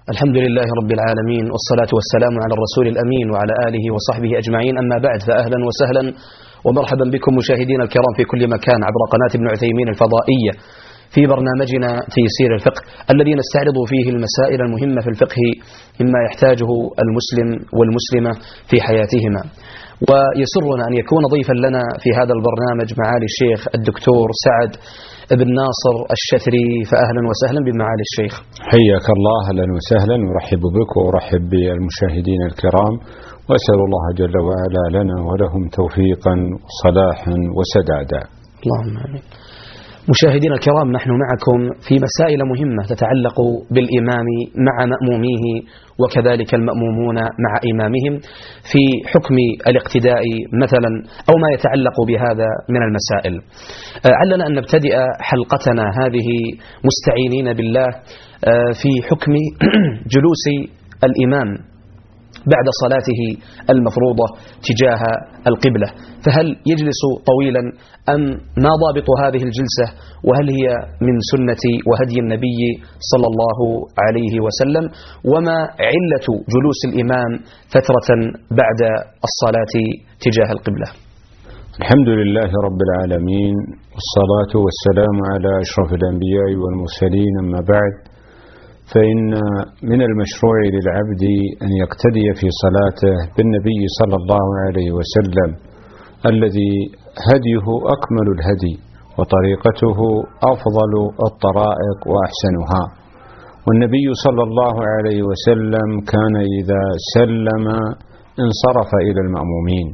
الحمد لله رب العالمين، والصلاة والسلام على الرسول الأمين وعلى آله وصحبه أجمعين. أما بعد، فأهلا وسهلا ومرحبا بكم مشاهدينا الكرام في كل مكان عبر قناة ابن عثيمين الفضائية في برنامجنا تيسير الفقه، الذي نستعرض فيه المسائل المهمة في الفقه مما يحتاجه المسلم والمسلمة في حياتهما. ويسرنا أن يكون ضيفا لنا في هذا البرنامج معالي الشيخ الدكتور سعد بن ناصر الشثري، فأهلا وسهلا بمعالي الشيخ. حياك الله، أهلا وسهلا، ورحب بك وأرحب بالمشاهدين الكرام، وأسأل الله جل وعلا لنا ولهم توفيقا وصلاحا وسدادا. اللهم آمين. مشاهدينا الكرام، نحن معكم في مسائل مهمة تتعلق بالإمام مع مأموميه، وكذلك المأمومون مع إمامهم في حكم الاقتداء مثلا، أو ما يتعلق بهذا من المسائل. علنا أن نبتدئ حلقتنا هذه مستعينين بالله في حكم جلوس الإمام بعد صلاته المفروضة تجاه القبلة، فهل يجلس طويلا أم ما ضابط هذه الجلسة، وهل هي من سنة وهدي النبي صلى الله عليه وسلم، وما علة جلوس الإمام فترة بعد الصلاة تجاه القبلة؟ الحمد لله رب العالمين، والصلاة والسلام على أشرف الأنبياء والمرسلين، أما بعد، فإن من المشروع للعبد أن يقتدي في صلاته بالنبي صلى الله عليه وسلم، الذي هديه أكمل الهدي وطريقته أفضل الطرائق وأحسنها. والنبي صلى الله عليه وسلم كان إذا سلم انصرف إلى المأمومين،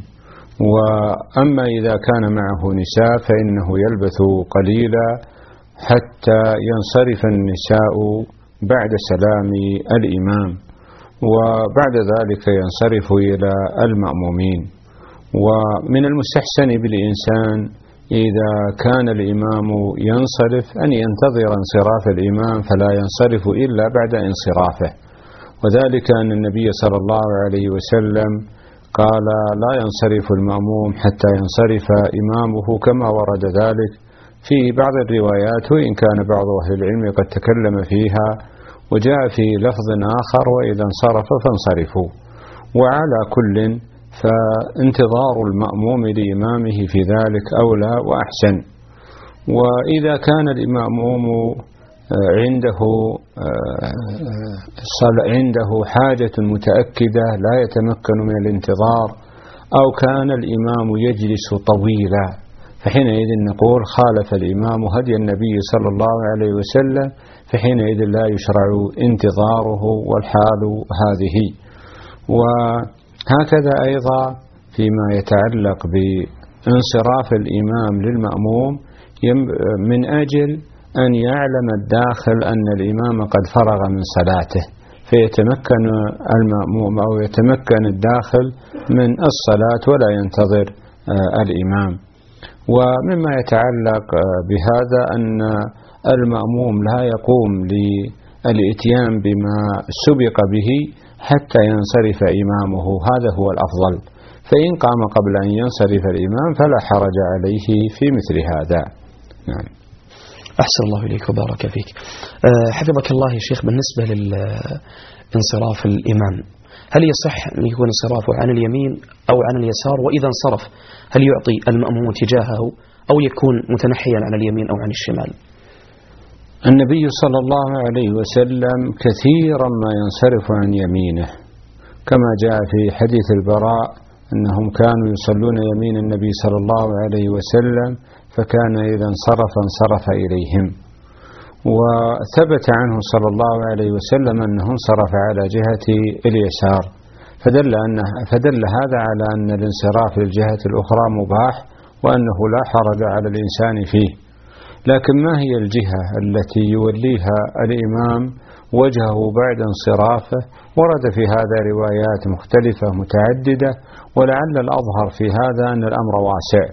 وأما إذا كان معه نساء فإنه يلبث قليلا حتى ينصرف النساء بعد سلام الإمام، وبعد ذلك ينصرف إلى المأمومين. ومن المستحسن بالإنسان إذا كان الإمام ينصرف أن ينتظر انصراف الإمام، فلا ينصرف إلا بعد انصرافه، وذلك أن النبي صلى الله عليه وسلم قال: لا ينصرف المأموم حتى ينصرف إمامه، كما ورد ذلك في بعض الروايات، وإن كان بعض أهل العلم قد تكلم فيها، وجاء في لفظ آخر: وإذا انصرف فانصرفوا. وعلى كل فانتظار المأموم لإمامه في ذلك أولى وأحسن. وإذا كان الإمام عنده حاجة متأكدة لا يتمكن من الانتظار، أو كان الإمام يجلس طويلا، فحينئذ نقول خالف الإمام هدي النبي صلى الله عليه وسلم، فحينئذ لا يشرع انتظاره والحال هذه. وهكذا أيضا فيما يتعلق بانصراف الإمام للمأموم، من أجل أن يعلم الداخل أن الإمام قد فرغ من صلاته، فيتمكن المأموم أو يتمكن الداخل من الصلاة ولا ينتظر الإمام. ومما يتعلق بهذا أن المأموم لا يقوم للإتيان بما سبق به حتى ينصرف إمامه، هذا هو الأفضل، فإن قام قبل أن ينصرف الإمام فلا حرج عليه في مثل هذا. نعم. أحسن الله إليك وبارك فيك. حفظك الله يا شيخ، بالنسبة للانصراف الإمام، هل يصح أن يكون انصرافه عن اليمين أو عن اليسار؟ وإذا انصرف هل يعطي المأموم اتجاهه أو يكون متنحيا عن اليمين أو عن الشمال؟ النبي صلى الله عليه وسلم كثيرا ما ينصرف عن يمينه، كما جاء في حديث البراء أنهم كانوا يصلون يمين النبي صلى الله عليه وسلم، فكان إذا انصرف إليهم. وثبت عنه صلى الله عليه وسلم أنه انصرف على جهة اليسار، فدل هذا على أن الانصراف للجهة الأخرى مباح، وأنه لا حرج على الإنسان فيه. لكن ما هي الجهة التي يوليها الإمام وجهه بعد انصرافه؟ ورد في هذا روايات مختلفة متعددة، ولعل الأظهر في هذا أن الأمر واسع،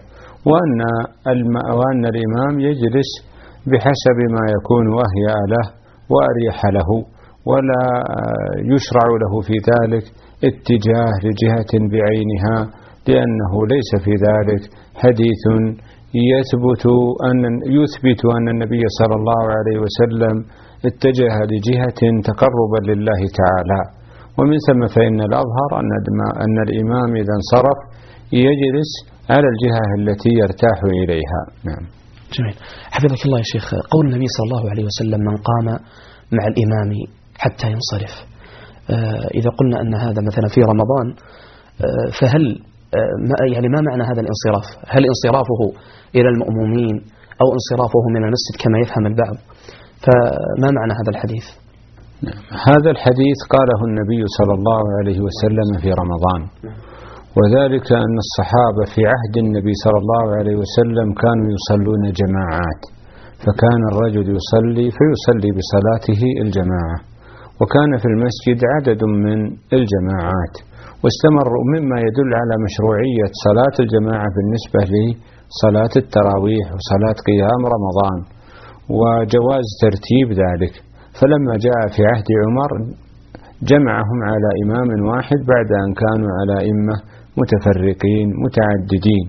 وأن الإمام يجلس بحسب ما يكون أهيأ له وأريح له، ولا يشرع له في ذلك اتجاه لجهة بعينها، لأنه ليس في ذلك حديث يثبت أن النبي صلى الله عليه وسلم اتجه لجهة تقربا لله تعالى. ومن ثم فإن الأظهر أن الإمام إذا انصرف يجلس على الجهة التي يرتاح إليها. نعم. جميل. حفظك الله يا شيخ. قول النبي صلى الله عليه وسلم من قام مع الإمام حتى ينصرف، إذا قلنا أن هذا مثلا في رمضان، فهل يعني ما معنى هذا الانصراف؟ هل انصرافه إلى المأمومين أو انصرافه من المسجد كما يفهم البعض؟ فما معنى هذا الحديث؟ هذا الحديث قاله النبي صلى الله عليه وسلم في رمضان، وذلك أن الصحابة في عهد النبي صلى الله عليه وسلم كانوا يصلون جماعات، فكان الرجل يصلي فيصلي بصلاته الجماعة، وكان في المسجد عدد من الجماعات، واستمروا، مما يدل على مشروعية صلاة الجماعة بالنسبة لصلاة التراويح وصلاة قيام رمضان وجواز ترتيب ذلك. فلما جاء في عهد عمر جمعهم على إمام واحد بعد أن كانوا على أئمة متفرقين متعددين.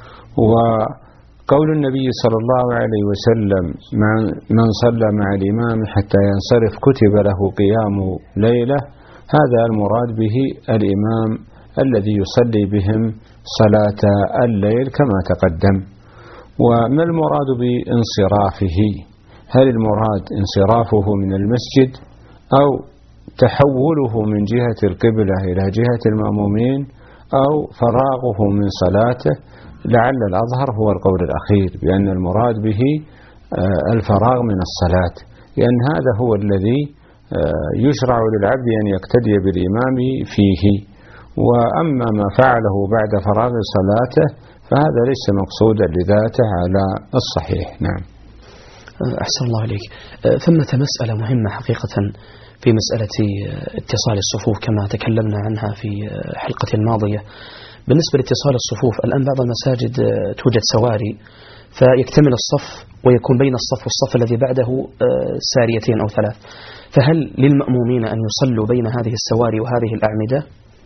وقول النبي صلى الله عليه وسلم من صلى مع الإمام حتى ينصرف كتب له قيام ليلة، هذا المراد به الإمام الذي يصلي بهم صلاة الليل كما تقدم. وما المراد بانصرافه؟ هل المراد انصرافه من المسجد أو تحوله من جهة القبلة إلى جهة المأمومين أو فراغه من صلاته؟ لعل الأظهر هو القول الأخير، بأن المراد به الفراغ من الصلاة، لأن هذا هو الذي يشرع للعبد أن يقتدي بالإمام فيه. وأما ما فعله بعد فراغ صلاته فهذا ليس مقصودا لذاته على الصحيح. نعم. أحسن الله عليك. ثمة مسألة مهمة حقيقة في مسألة اتصال الصفوف كما تكلمنا عنها في حلقة الماضية. بالنسبة لاتصال الصفوف، الآن بعض المساجد توجد سواري فيكتمل الصف ويكون بين الصف والصف الذي بعده ساريتين أو ثلاث، فهل للمأمومين أن يصلوا بين هذه السواري وهذه الأعمدة؟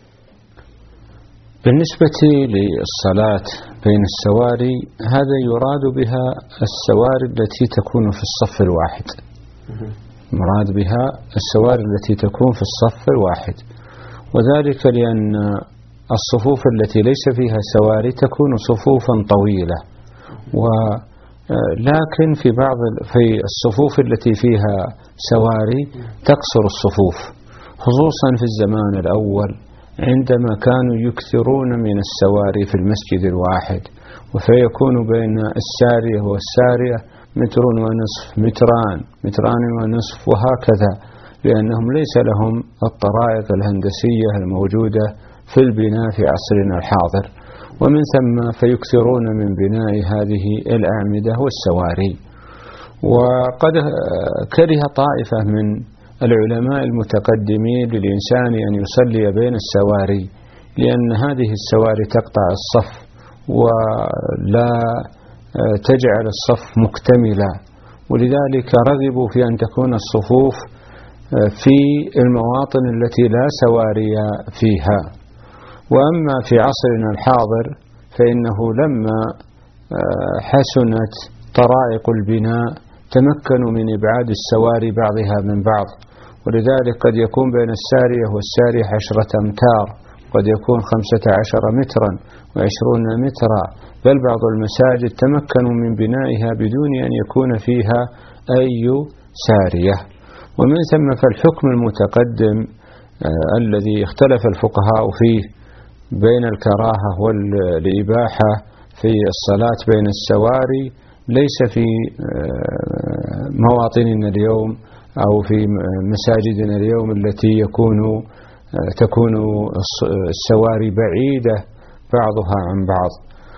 بالنسبة للصلاة بين السواري، هذا يراد بها السواري التي تكون في الصف الواحد، مراد بها السواري التي تكون في الصف الواحد، وذلك لأن الصفوف التي ليس فيها سواري تكون صفوفا طويلة، ولكن في الصفوف التي فيها سواري تقصر الصفوف، خصوصا في الزمان الأول عندما كانوا يكثرون من السواري في المسجد الواحد، وفيكون بين السارية والسارية متر ونصف، متران ونصف، وهكذا، لأنهم ليس لهم الطرائق الهندسية الموجودة في البناء في عصرنا الحاضر، ومن ثم فيكثرون من بناء هذه الأعمدة والسواري. وقد كره طائفة من العلماء المتقدمين للإنسان أن يصلي بين السواري، لأن هذه السواري تقطع الصف ولا تجعل الصف مكتملا، ولذلك رغبوا في أن تكون الصفوف في المواطن التي لا سواري فيها. وأما في عصرنا الحاضر فإنه لما حسنت طرائق البناء تمكنوا من إبعاد السواري بعضها من بعض، ولذلك قد يكون بين السارية والسارية 10 أمتار، قد يكون 15 مترا و20 مترا، بل بعض المساجد تمكنوا من بنائها بدون أن يكون فيها أي سارية. ومن ثم فالحكم المتقدم الذي اختلف الفقهاء فيه بين الكراهة والإباحة في الصلاة بين السواري ليس في مواطننا اليوم أو في مساجدنا اليوم التي تكون السواري بعيدة بعضها عن بعض.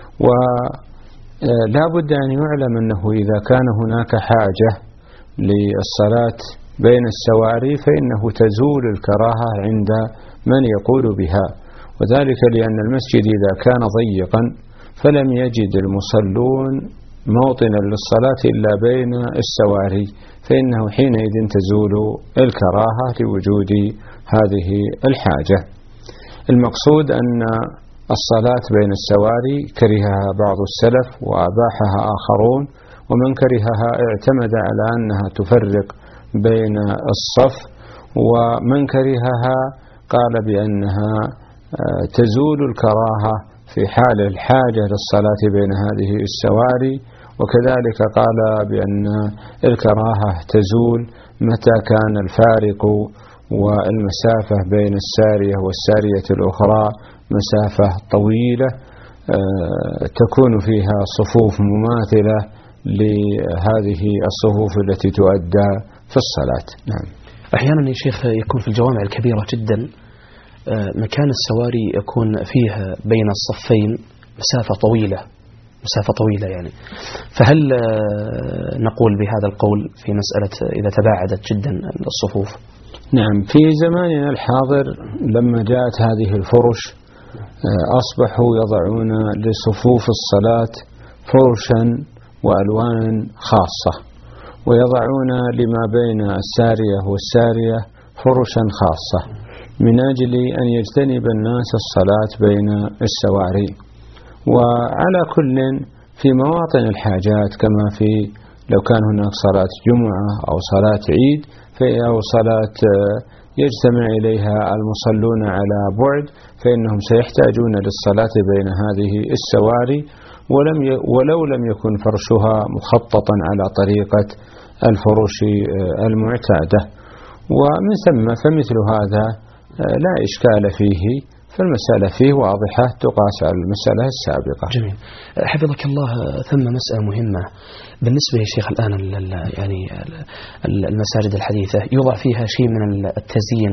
ولا بد أن يعلم أنه إذا كان هناك حاجة للصلاة بين السواري فإنه تزول الكراهة عند من يقول بها، وذلك لأن المسجد إذا كان ضيقا فلم يجد المصلون موطنا للصلاة إلا بين السواري، فإنه حينئذ تزول الكراهة لوجود هذه الحاجة. المقصود أن الصلاة بين السواري كرهها بعض السلف وأباحها آخرون، ومن كرهها اعتمد على أنها تفرق بين الصف، ومن كرهها قال بأنها تزول الكراهة في حال الحاجة للصلاة بين هذه السواري، وكذلك قال بأن الكراهة تزول متى كان الفارق والمسافة بين السارية والسارية الأخرى مسافة طويلة تكون فيها صفوف مماثلة لهذه الصفوف التي تؤدى في الصلاة. نعم. أحيانا يا شيخ يكون في الجوامع الكبيرة جدا مكان السواري يكون فيها بين الصفين مسافة طويلة يعني، فهل نقول بهذا القول في مسألة إذا تباعدت جدا الصفوف؟ نعم، في زماننا الحاضر لما جاءت هذه الفرش أصبحوا يضعون لصفوف الصلاة فرشا وألوان خاصة، ويضعون لما بين السارية والسارية فرشا خاصة من أجل أن يجتنب الناس الصلاة بين السواري. وعلى كل في مواطن الحاجات، كما في لو كان هناك صلاة جمعة أو صلاة عيد أو صلاة يجتمع إليها المصلون على بعد، فإنهم سيحتاجون للصلاة بين هذه السواري ولو لم يكن فرشها مخططا على طريقة الفروش المعتادة. ومن ثم فمثل هذا لا إشكال فيه، فالمسألة فيه واضحة تقاس على المسألة السابقة. جميل. حفظك الله، ثم مسألة مهمة بالنسبة يا شيخ الآن يعني المساجد الحديثة يوضع فيها شيء من التزيين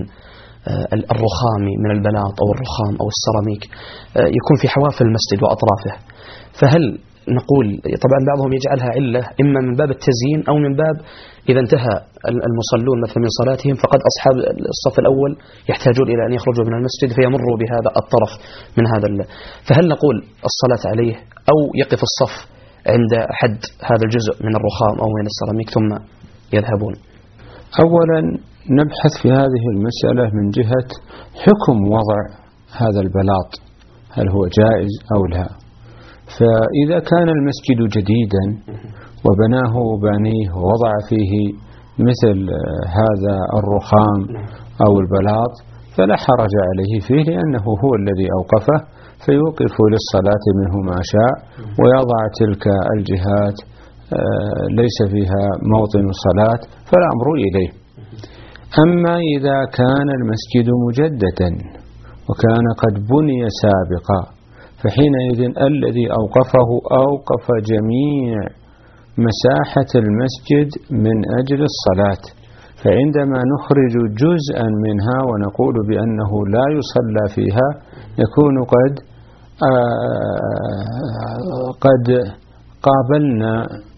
الرخامي من البلاط أو الرخام أو السيراميك يكون في حواف المسجد وأطرافه، فهل نقول طبعا بعضهم يجعلها علة إما من باب التزيين أو من باب إذا انتهى المصلون مثلا من صلاتهم فقد أصحاب الصف الأول يحتاجون إلى أن يخرجوا من المسجد فيمروا بهذا الطرف من هذا فهل نقول الصلاة عليه أو يقف الصف عند حد هذا الجزء من الرخام أو من السيراميك ثم يذهبون؟ أولا نبحث في هذه المسألة من جهة حكم وضع هذا البلاط، هل هو جائز أو لا. فإذا كان المسجد جديدا وبناه بانيه ووضع فيه مثل هذا الرخام أو البلاط فلا حرج عليه فيه، لأنه هو الذي أوقفه، فيوقف للصلاة منه ما شاء ويضع تلك الجهات ليس فيها موطن صلاة فلا أمر إليه. أما إذا كان المسجد مجددا وكان قد بني سابقا فحينئذ الذي أوقفه أوقف جميع مساحة المسجد من أجل الصلاة، فعندما نخرج جزءا منها ونقول بأنه لا يصلى فيها نكون قد قابلنا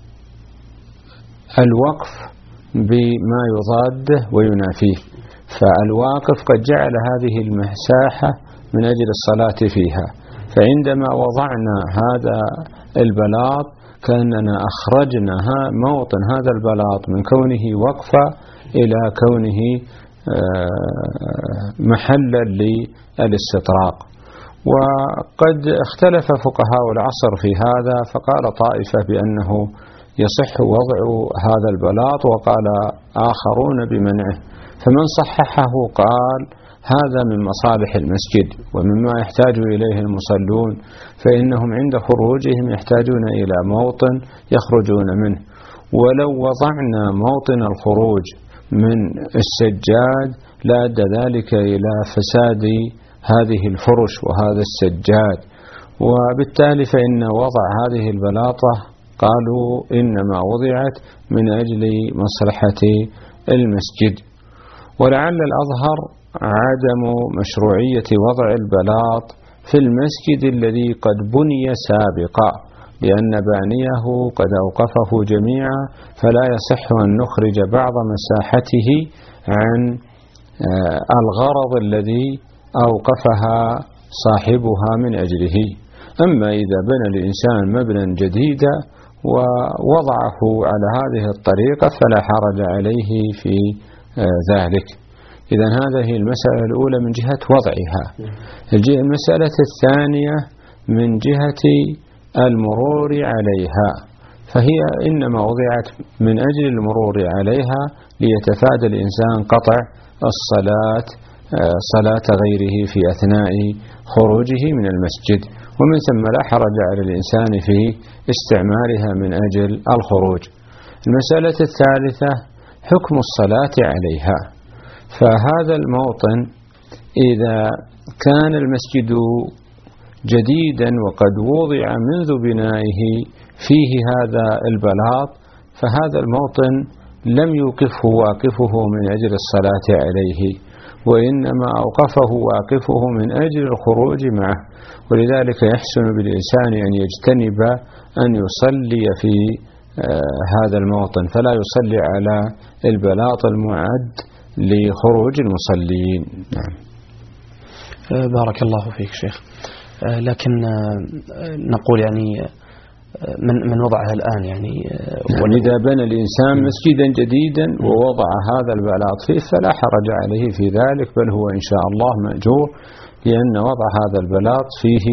الوقف بما يضاده وينافيه. فالواقف قد جعل هذه المساحة من أجل الصلاة فيها، فعندما وضعنا هذا البلاط كأننا أخرجنا موطن هذا البلاط من كونه وقفا إلى كونه محلا للاستطراق. وقد اختلف فقهاء العصر في هذا، فقال طائفة بأنه يصح وضع هذا البلاط وقال آخرون بمنعه، فمن صححه قال هذا من مصالح المسجد ومما يحتاج إليه المصلون، فإنهم عند خروجهم يحتاجون إلى موطن يخرجون منه، ولو وضعنا موطن الخروج من السجاد لأدى ذلك إلى فساد هذه الفرش وهذا السجاد، وبالتالي فإن وضع هذه البلاطة قالوا إنما وضعت من أجل مصلحة المسجد. ولعل الأظهر عدم مشروعية وضع البلاط في المسجد الذي قد بني سابقا، لأن بانيه قد أوقفه جميعا، فلا يصح أن نخرج بعض مساحته عن الغرض الذي أوقفها صاحبها من أجله. أما إذا بنى الإنسان مبنى جديدا ووضعه على هذه الطريقة فلا حرج عليه في ذلك. إذن هذه المسألة الأولى من جهة وضعها. المسألة الثانية من جهة المرور عليها، فهي إنما وضعت من أجل المرور عليها ليتفادى الإنسان قطع الصلاة صلاة غيره في أثناء خروجه من المسجد، ومن ثم لا حرج على الإنسان في استعمالها من أجل الخروج. المسألة الثالثة حكم الصلاة عليها، فهذا الموطن إذا كان المسجد جديدا وقد وضع منذ بنائه فيه هذا البلاط، فهذا الموطن لم يوقفه واقفه من أجل الصلاة عليه، وإنما أوقفه واقفه من أجل الخروج معه، ولذلك يحسن بالإنسان أن يجتنب أن يصلي في هذا الموطن، فلا يصلي على البلاط المعد لخروج المصلين. نعم. بارك الله فيك شيخ. لكن نقول يعني من وضعها الآن يعني إذا بنى الإنسان مسجدا جديدا ووضع هذا البلاط فيه فلا حرج عليه في ذلك، بل هو إن شاء الله مأجور، لأن وضع هذا البلاط فيه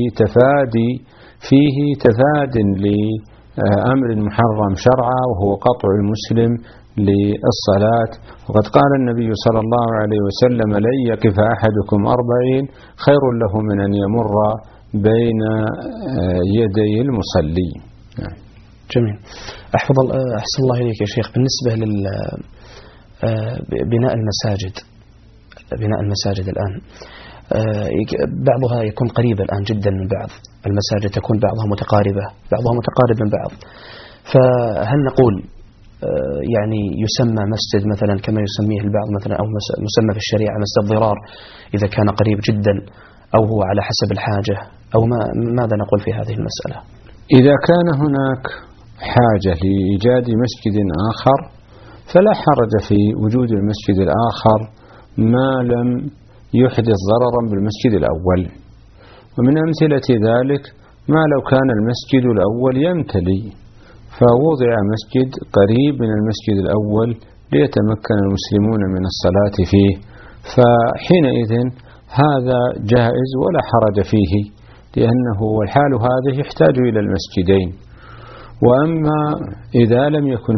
تفاد لأمر محرم شرعا، وهو قطع المسلم للصلاة. وقد قال النبي صلى الله عليه وسلم: لن يقف أحدكم 40 خير له من أن يمر بين يدي المصلي. جميل. أحسن الله إليك يا شيخ. بالنسبة لبناء المساجد الآن، بعضها يكون قريب الآن جدا من بعض، المساجد تكون بعضها متقارب من بعض، فهل نقول يعني يسمى مسجد مثلا كما يسميه البعض مثلا، أو مسمى في الشريعة مسجد ضرار إذا كان قريب جدا، أو هو على حسب الحاجة، أو ماذا نقول في هذه المسألة؟ إذا كان هناك حاجة لإيجاد مسجد آخر فلا حرج في وجود المسجد الآخر ما لم يحدث ضررا بالمسجد الأول. ومن أمثلة ذلك ما لو كان المسجد الأول يمتلي فوضع مسجد قريب من المسجد الأول ليتمكن المسلمون من الصلاة فيه، فحينئذ هذا جائز ولا حرج فيه، لأنه والحال هذه يحتاج إلى المسجدين. وأما إذا لم يكن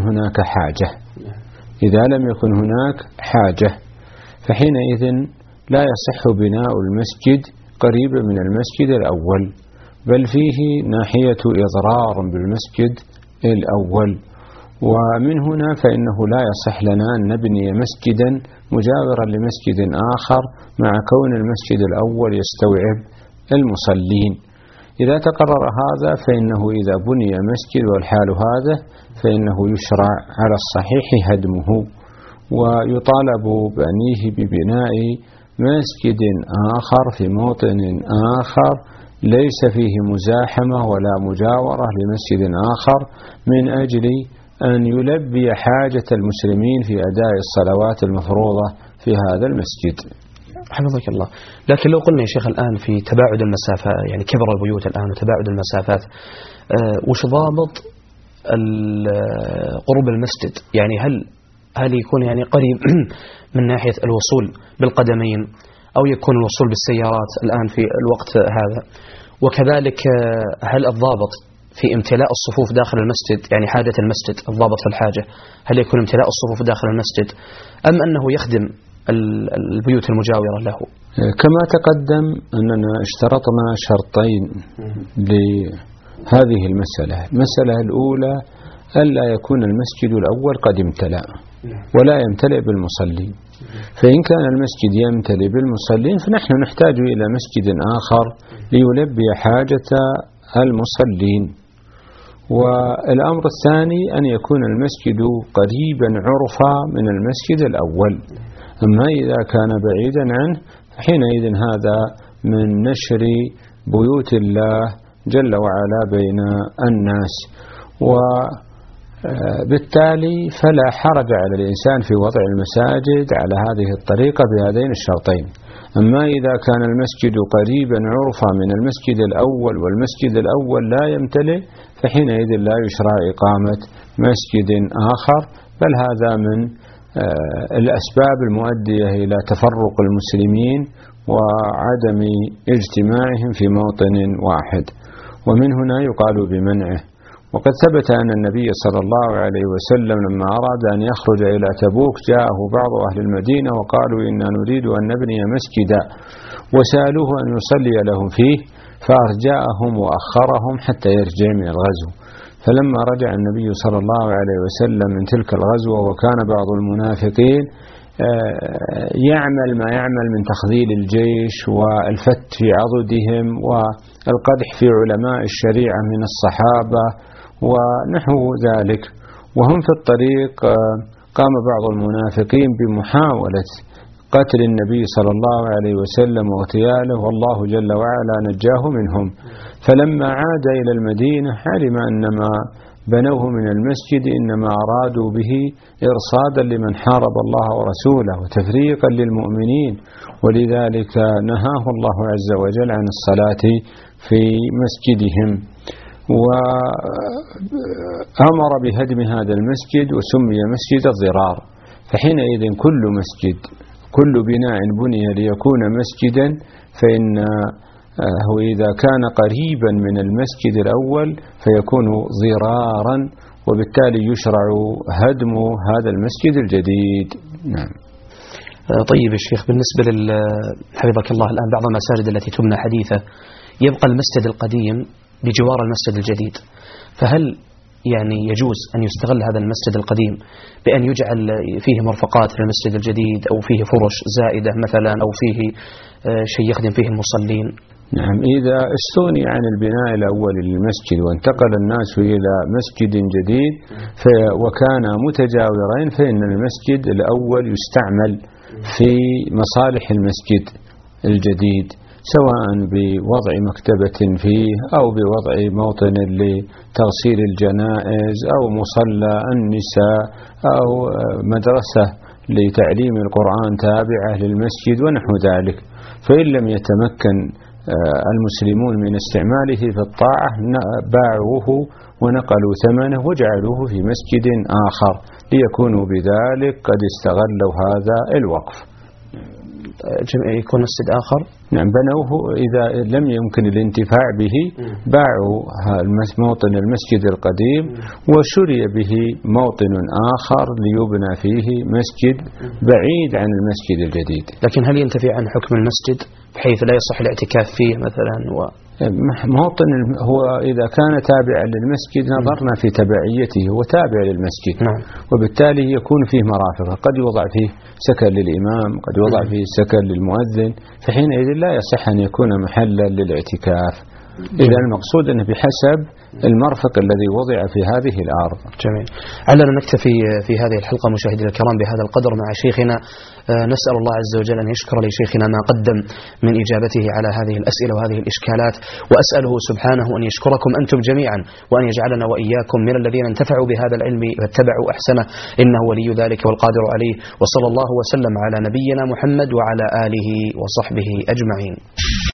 هناك حاجة فحينئذ لا يصح بناء المسجد قريبا من المسجد الأول، بل فيه ناحية إضرار بالمسجد الأول. ومن هنا فإنه لا يصح لنا أن نبني مسجدا مجاورا لمسجد آخر مع كون المسجد الأول يستوعب المصلين. إذا تقرر هذا فإنه إذا بني مسجد والحال هذا فإنه يشرع على الصحيح هدمه، ويطالب بنيه ببناء مسجد آخر في موطن آخر ليس فيه مزاحمة ولا مجاورة لمسجد آخر، من أجل أن يلبي حاجة المسلمين في أداء الصلوات المفروضة في هذا المسجد. حفظك الله. لكن لو قلنا يا شيخ الآن في تباعد المسافة، يعني كبر البيوت الآن وتباعد المسافات، وش ضابط قرب المسجد؟ يعني هل يكون يعني قريب من ناحية الوصول بالقدمين، أو يكون الوصول بالسيارات الآن في الوقت هذا؟ وكذلك هل الضابط في امتلاء الصفوف داخل المسجد، يعني حاجة المسجد، الضابط في الحاجة هل يكون امتلاء الصفوف داخل المسجد أم أنه يخدم البيوت المجاورة له؟ كما تقدم أننا اشترطنا شرطين لهذه المسألة الأولى ألا يكون المسجد الأول قد امتلأ ولا يمتلئ بالمصلين، فإن كان المسجد يمتلئ بالمصلين فنحن نحتاج إلى مسجد آخر ليلبي حاجة المصلين. والأمر الثاني أن يكون المسجد قريبا عرفا من المسجد الأول، أما إذا كان بعيدا عنه حينئذ هذا من نشر بيوت الله جل وعلا بين الناس، وبالتالي فلا حرج على الإنسان في وضع المساجد على هذه الطريقة بهذين الشرطين. أما إذا كان المسجد قريبا عرفا من المسجد الأول والمسجد الأول لا يمتلئ فحينئذ لا يشرع إقامة مسجد آخر، بل هذا من الأسباب المؤدية إلى تفرق المسلمين وعدم اجتماعهم في موطن واحد، ومن هنا يقال بمنعه. وقد ثبت أن النبي صلى الله عليه وسلم لما أراد أن يخرج إلى تبوك جاءه بعض أهل المدينة وقالوا إنا نريد أن نبني مسجدا، وسألوه أن يصلي لهم فيه، فأرجاءهم وأخرهم حتى يرجع من الغزو. فلما رجع النبي صلى الله عليه وسلم من تلك الغزوة وكان بعض المنافقين يعمل ما يعمل من تخذيل الجيش والفت في عضدهم والقدح في علماء الشريعة من الصحابة ونحو ذلك، وهم في الطريق قام بعض المنافقين بمحاولة قتل النبي صلى الله عليه وسلم واغتياله، والله جل وعلا نجاه منهم. فلما عاد إلى المدينة علم أن ما بنوه من المسجد إنما أرادوا به إرصادا لمن حارب الله ورسوله وتفريقا للمؤمنين، ولذلك نهاه الله عز وجل عن الصلاة في مسجدهم، وأمر بهدم هذا المسجد وسمي مسجد الضرار. فحينئذ كل بناء بني ليكون مسجدا فإنه إذا كان قريبا من المسجد الأول فيكون ضرارا، وبالتالي يشرع هدم هذا المسجد الجديد. نعم. طيب الشيخ، بالنسبة حفظك الله الآن بعض المساجد التي تبنى حديثة يبقى المسجد القديم بجوار المسجد الجديد، فهل يعني يجوز أن يستغل هذا المسجد القديم بأن يجعل فيه مرفقات للمسجد الجديد أو فيه فرش زائدة مثلا أو فيه شيء يخدم فيه المصلين؟ نعم، إذا استغني عن البناء الأول للمسجد وانتقل الناس إلى مسجد جديد وكان متجاورين فإن المسجد الأول يستعمل في مصالح المسجد الجديد، سواء بوضع مكتبة فيه أو بوضع موطن لتغسيل الجنائز أو مصلى النساء أو مدرسة لتعليم القرآن تابعة للمسجد ونحو ذلك. فإن لم يتمكن المسلمون من استعماله في الطاعة باعوه ونقلوا ثمنه وجعلوه في مسجد آخر ليكونوا بذلك قد استغلوا هذا الوقف. يكون مسجد آخر؟ نعم، بنوه إذا لم يمكن الانتفاع به باعوا موطن المسجد القديم وشري به موطن آخر ليبنى فيه مسجد بعيد عن المسجد الجديد. لكن هل ينتفي عن حكم المسجد بحيث لا يصح الاعتكاف فيه مثلا؟ موطن هو إذا كان تابعا للمسجد نظرنا في تبعيته، هو تابع للمسجد. نعم. وبالتالي يكون فيه مرافق، قد يوضع فيه سكن للإمام، قد يوضع فيه سكن للمؤذن، فحينئذ لا يصح أن يكون محلا للاعتكاف. إذا المقصود أنه بحسب المرفق الذي وضع في هذه الأرض. جميل. علنا نكتفي في هذه الحلقة مشاهدينا الكرام بهذا القدر مع شيخنا. نسأل الله عز وجل أن يشكر لشيخنا ما قدم من إجابته على هذه الأسئلة وهذه الإشكالات، وأسأله سبحانه أن يشكركم أنتم جميعا وأن يجعلنا وإياكم من الذين انتفعوا بهذا العلم واتبعوا أحسنه، إنه ولي ذلك والقادر عليه. وصلى الله وسلم على نبينا محمد وعلى آله وصحبه أجمعين.